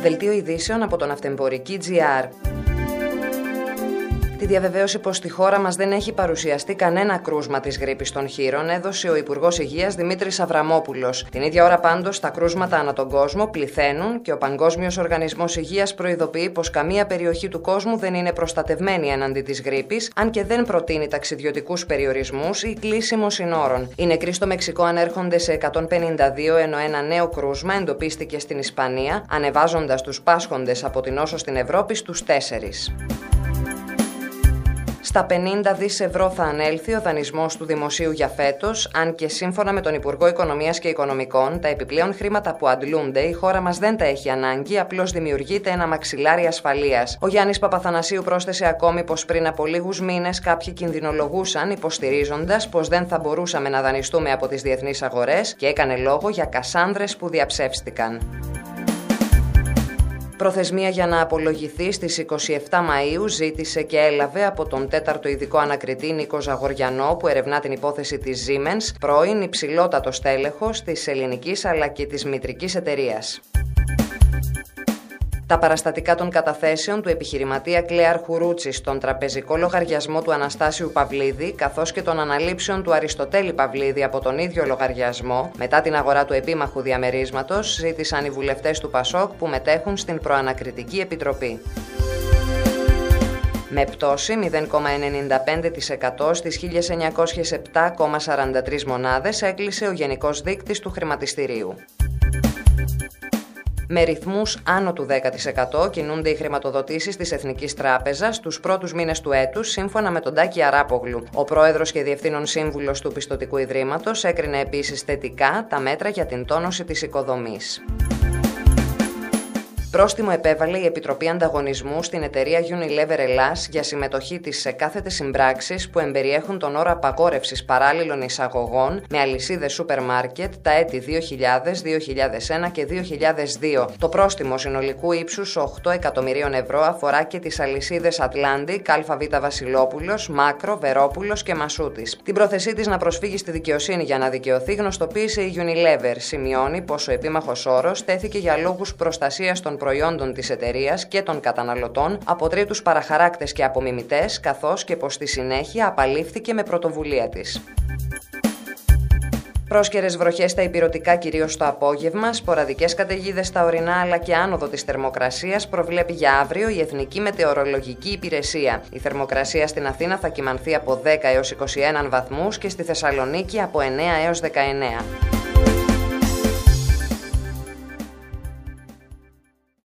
Δελτίο ειδήσεων από τον Αυτεμπορική.gr. Τη διαβεβαίωση πως στη χώρα μας δεν έχει παρουσιαστεί κανένα κρούσμα της γρίπης των χείρων έδωσε ο Υπουργός Υγείας Δημήτρης Αβραμόπουλος. Την ίδια ώρα πάντως τα κρούσματα ανά τον κόσμο πληθαίνουν και ο Παγκόσμιος Οργανισμός Υγείας προειδοποιεί πως καμία περιοχή του κόσμου δεν είναι προστατευμένη έναντι της γρίπης, αν και δεν προτείνει ταξιδιωτικούς περιορισμούς ή κλείσιμο συνόρων. Οι νεκροί στο Μεξικό ανέρχονται σε 152, ενώ ένα νέο κρούσμα εντοπίστηκε στην Ισπανία, ανεβάζοντας τους πάσχοντες από την νόσο στην Ευρώπη στους 4. Στα 50 δις ευρώ θα ανέλθει ο δανεισμός του Δημοσίου για φέτος, αν και σύμφωνα με τον Υπουργό Οικονομίας και Οικονομικών, τα επιπλέον χρήματα που αντλούνται η χώρα μας δεν τα έχει ανάγκη, απλώς δημιουργείται ένα μαξιλάρι ασφαλείας. Ο Γιάννης Παπαθανασίου πρόσθεσε ακόμη πως πριν από λίγους μήνες κάποιοι κινδυνολογούσαν, υποστηρίζοντας πως δεν θα μπορούσαμε να δανειστούμε από τις διεθνείς αγορές και έκανε λόγο για κασάνδρες που διαψεύστηκαν. Προθεσμία για να απολογηθεί στις 27 Μαΐου ζήτησε και έλαβε από τον 4ο ειδικό ανακριτή Νίκο Ζαγοριανό, που ερευνά την υπόθεση της Siemens, πρώην υψηλότατος τέλεχος της ελληνικής αλλά και της μητρικής εταιρείας. Τα παραστατικά των καταθέσεων του επιχειρηματία Κλέαρ Χουρούτση στον τραπεζικό λογαριασμό του Αναστάσιου Παυλίδη, καθώς και των αναλήψεων του Αριστοτέλη Παυλίδη από τον ίδιο λογαριασμό, μετά την αγορά του επίμαχου διαμερίσματος, ζήτησαν οι βουλευτές του ΠΑΣΟΚ που μετέχουν στην Προανακριτική Επιτροπή. Με πτώση 0,95% στις 1907,43 μονάδες έκλεισε ο γενικός δείκτης του χρηματιστηρίου. Με ρυθμούς άνω του 10% κινούνται οι χρηματοδοτήσεις της Εθνικής Τράπεζας τους πρώτους μήνες του έτους, σύμφωνα με τον Τάκη Αράπογλου. Ο πρόεδρος και διευθύνων σύμβουλος του Πιστωτικού Ιδρύματος έκρινε επίσης θετικά τα μέτρα για την τόνωση της οικοδομής. Πρόστιμο επέβαλε η Επιτροπή Ανταγωνισμού στην εταιρεία Unilever Ελλάς για συμμετοχή της σε κάθετες συμπράξεις που εμπεριέχουν τον όρο απαγόρευσης παράλληλων εισαγωγών με αλυσίδες σούπερ μάρκετ τα έτη 2000, 2001 και 2002. Το πρόστιμο συνολικού ύψους 8 εκατομμυρίων ευρώ αφορά και τις αλυσίδες Atlantic, ΑΒ Βασιλόπουλος, Μάκρο, Βερόπουλος και Μασούτης. Την πρόθεσή της να προσφύγει στη δικαιοσύνη για να δικαιωθεί γνωστοποίησε η Unilever. Σημειώνει πως ο επίμαχος όρος τέθηκε για λόγους προστασίας των προϊόντων της εταιρείας και των καταναλωτών από τρίτους παραχαράκτες και απομιμητές, καθώς και πως στη συνέχεια απαλήφθηκε με πρωτοβουλία της. Πρόσκαιρες βροχές στα ηπειρωτικά, κυρίως το απόγευμα, σποραδικές καταιγίδες στα ορεινά αλλά και άνοδο της θερμοκρασίας προβλέπει για αύριο η Εθνική Μετεωρολογική Υπηρεσία. Η θερμοκρασία στην Αθήνα θα κυμανθεί από 10 έως 21 βαθμούς και στη Θεσσαλονίκη από 9 έως 19.